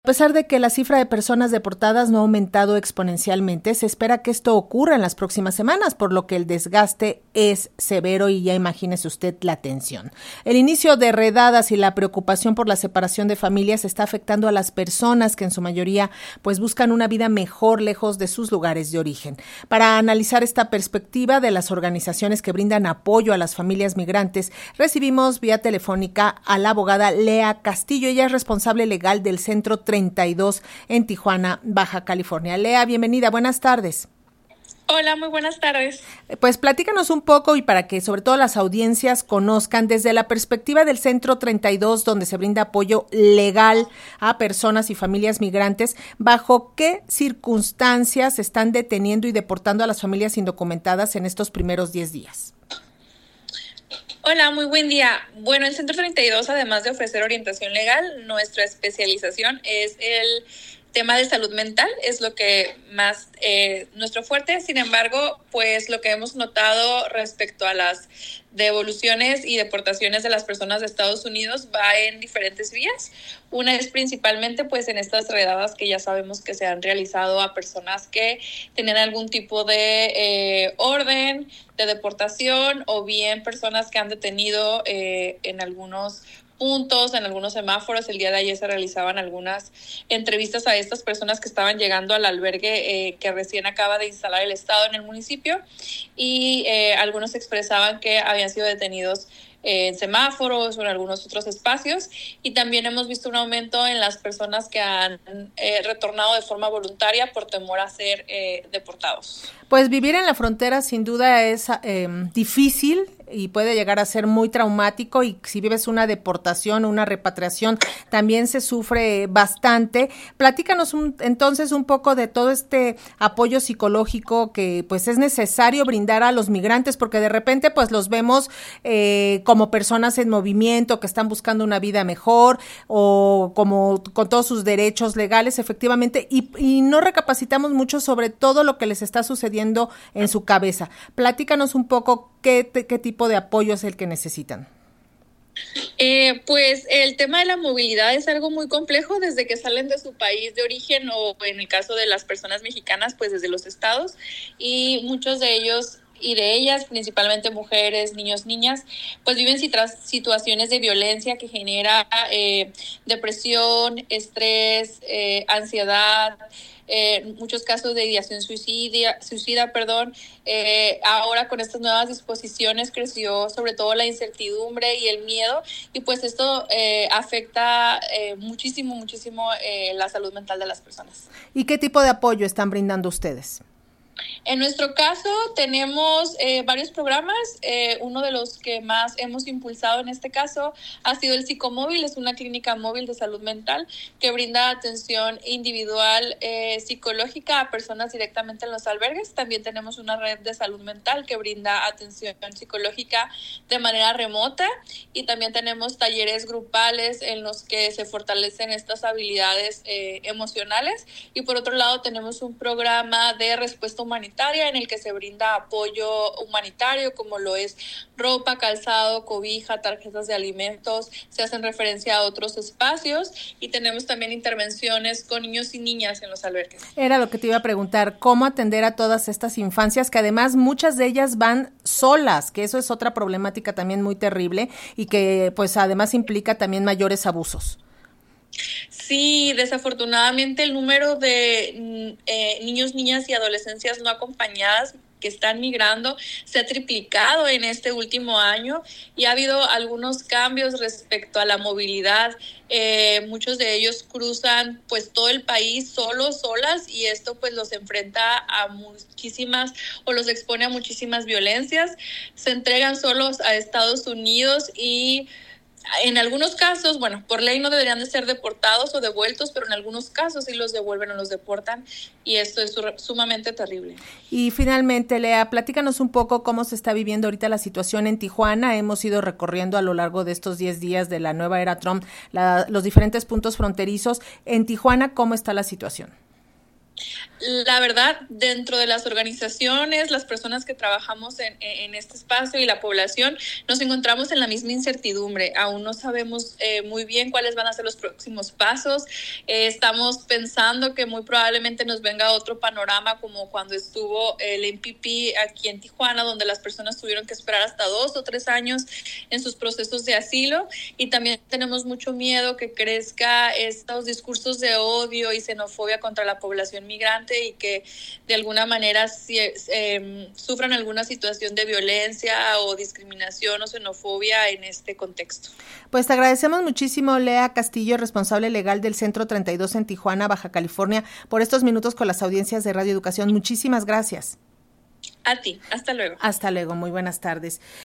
A pesar de que la cifra de personas deportadas no ha aumentado exponencialmente, se espera que esto ocurra en las próximas semanas, por lo que el desgaste es severo y ya imagínese usted la tensión. El inicio de redadas y la preocupación por la separación de familias está afectando a las personas que en su mayoría pues buscan una vida mejor lejos de sus lugares de origen. Para analizar esta perspectiva de las organizaciones que brindan apoyo a las familias migrantes, recibimos vía telefónica a la abogada Lea Castillo. Ella es responsable legal del Centro 32 en Tijuana, Baja California. Lea, bienvenida, buenas tardes. Hola, muy buenas tardes. Pues platícanos un poco y para que sobre todo las audiencias conozcan desde la perspectiva del Centro 32, donde se brinda apoyo legal a personas y familias migrantes, ¿bajo qué circunstancias se están deteniendo y deportando a las familias indocumentadas en estos primeros 10 días? Hola, muy buen día. Bueno, el Centro 32, además de ofrecer orientación legal, nuestra especialización es el tema de salud mental, es lo que más nuestro fuerte. Sin embargo, pues lo que hemos notado respecto a las devoluciones y deportaciones de las personas de Estados Unidos va en diferentes vías. Una es principalmente pues en estas redadas que ya sabemos que se han realizado a personas que tenían algún tipo de orden de deportación, o bien personas que han detenido en algunos puntos, en algunos semáforos. El día de ayer se realizaban algunas entrevistas a estas personas que estaban llegando al albergue que recién acaba de instalar el Estado en el municipio, y algunos expresaban que habían sido detenidos en semáforos o en algunos otros espacios, y también hemos visto un aumento en las personas que han retornado de forma voluntaria por temor a ser deportados. Pues vivir en la frontera sin duda es difícil y puede llegar a ser muy traumático, y si vives una deportación o una repatriación también se sufre bastante. Platícanos entonces un poco de todo este apoyo psicológico que pues es necesario brindar a los migrantes, porque de repente pues los vemos como personas en movimiento que están buscando una vida mejor o como con todos sus derechos legales efectivamente, y no recapacitamos mucho sobre todo lo que les está sucediendo en su cabeza. Platícanos un poco qué tipo de apoyo es el que necesitan. Pues el tema de la movilidad es algo muy complejo desde que salen de su país de origen, o en el caso de las personas mexicanas, pues desde los estados, y muchos de ellos y de ellas, principalmente mujeres, niños, niñas, pues viven situaciones de violencia que genera depresión, estrés, ansiedad, muchos casos de ideación suicida. Ahora con estas nuevas disposiciones creció sobre todo la incertidumbre y el miedo, y pues esto afecta muchísimo la salud mental de las personas. ¿Y qué tipo de apoyo están brindando ustedes? En nuestro caso tenemos varios programas. Uno de los que más hemos impulsado en este caso ha sido el Psicomóvil. Es una clínica móvil de salud mental que brinda atención individual psicológica a personas directamente en los albergues. También tenemos una red de salud mental que brinda atención psicológica de manera remota, y también tenemos talleres grupales en los que se fortalecen estas habilidades emocionales. Y por otro lado tenemos un programa de respuesta humanitaria en el que se brinda apoyo humanitario, como lo es ropa, calzado, cobija, tarjetas de alimentos. Se hacen referencia a otros espacios, y tenemos también intervenciones con niños y niñas en los albergues. Era lo que te iba a preguntar, ¿cómo atender a todas estas infancias que además muchas de ellas van solas, que eso es otra problemática también muy terrible y que pues además implica también mayores abusos? Sí, desafortunadamente el número de niños, niñas y adolescencias no acompañadas que están migrando se ha triplicado en este último año, y ha habido algunos cambios respecto a la movilidad. Muchos de ellos cruzan pues todo el país solas, y esto pues los enfrenta a muchísimas, o los expone a muchísimas violencias. Se entregan solos a Estados Unidos, y en algunos casos, bueno, por ley no deberían de ser deportados o devueltos, pero en algunos casos sí los devuelven o los deportan, y esto es sumamente terrible. Y finalmente, Lea, platícanos un poco cómo se está viviendo ahorita la situación en Tijuana. Hemos ido recorriendo a lo largo de estos 10 días de la nueva era Trump los diferentes puntos fronterizos. En Tijuana, ¿cómo está la situación? La verdad, dentro de las organizaciones, las personas que trabajamos en este espacio y la población, nos encontramos en la misma incertidumbre. Aún no sabemos muy bien cuáles van a ser los próximos pasos. Estamos pensando que muy probablemente nos venga otro panorama como cuando estuvo el MPP aquí en Tijuana, donde las personas tuvieron que esperar hasta 2 o 3 años en sus procesos de asilo. Y también tenemos mucho miedo que crezca estos discursos de odio y xenofobia contra la población migrante y que de alguna manera sufran alguna situación de violencia o discriminación o xenofobia en este contexto. Pues te agradecemos muchísimo, Lea Castillo, responsable legal del Centro 32 en Tijuana, Baja California, por estos minutos con las audiencias de Radio Educación. Muchísimas gracias. A ti, hasta luego. Hasta luego, muy buenas tardes.